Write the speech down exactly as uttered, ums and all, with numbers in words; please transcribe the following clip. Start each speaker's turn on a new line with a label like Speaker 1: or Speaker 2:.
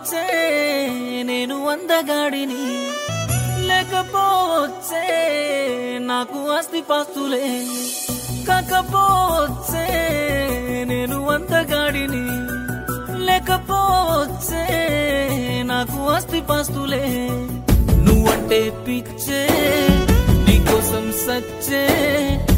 Speaker 1: కాకపోవచ్చే నేను అందగాడిని, లేకపోవచ్చే నాకు ఆస్తి పాస్తులే, కాకపోవచ్చే నేను అందగాడిని, లేకపోవచ్చే నాకు ఆస్తి పాస్తులే. నువ్వంటే పిచ్చే నీకోసం సచ్చే